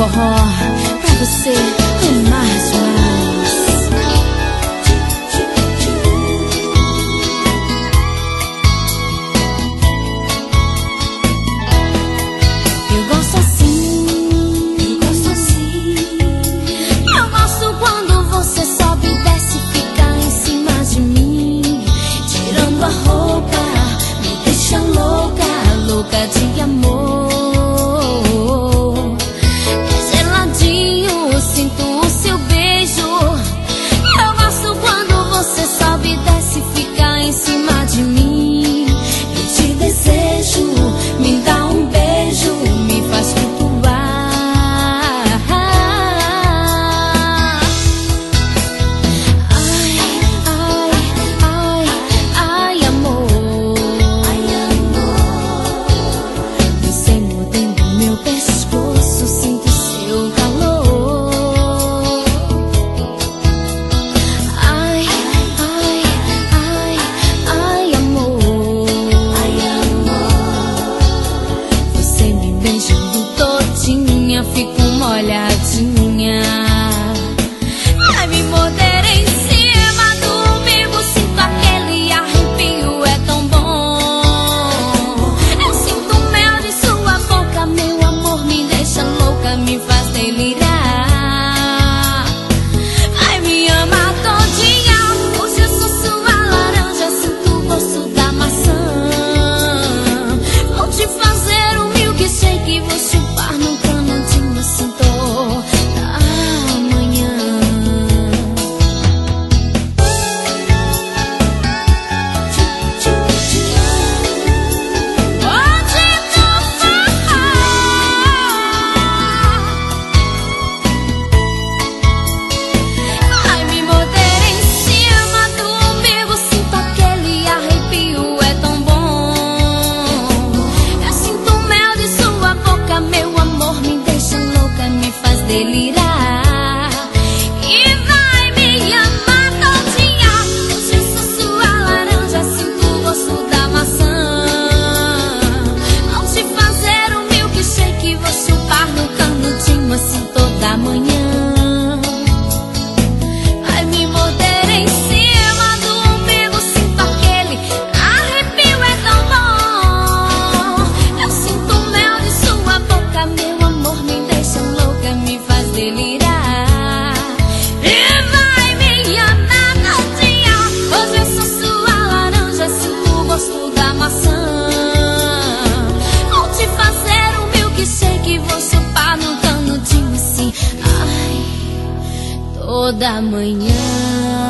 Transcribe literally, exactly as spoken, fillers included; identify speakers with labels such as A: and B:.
A: forró pra você amar demais. Eu gosto assim, eu gosto assim. Eu gosto quando você sobe e desce, fica em cima de mim, tirando a roupa, me deixa louca, louca de amor. Sinto o seu beijo. Eu gosto quando você sobe e desce, fica em cima de mim. Eu te desejo, me dá um beijo, me faz flutuar. Ai, ai, ai, ai, amor. Ai, amor. Você mordendo meu pescoço, sinto seu calor. Fico molhadinha. Vai me morder em cima do umbigo, sinto aquele arrepio, é tão bom. Eu sinto o mel de sua boca, meu amor me deixa louca, me faz delirar. Vai me amar todinha, hoje eu sou sua laranja, sinto o gosto da maçã. Vou te fazer um milkshake, vou chupar no canudinho assim toda manhã. Onde tu vai me morder em cima do umbigo, sinto aquele arrepio, é tão bom. Eu sinto o mel de sua boca, meu amor me deixa louca, me faz delirar. E vai me amar todinha, hoje eu sou sua laranja, sinto o gosto da maçã. Vou te fazer um milkshake, vou chupar no canudinho assim toda manhã. Vai me morder em cima do umbigo, sinto aquele arrepio, é tão bom. Eu sinto o mel de sua boca, meu amor me deixa louca, me faz delirar. E vai me amar todinha, hoje eu sou sua laranja, sinto o gosto da maçã. Vou te fazer um milkshake, vou chupar no canudinho assim, ai, toda manhã.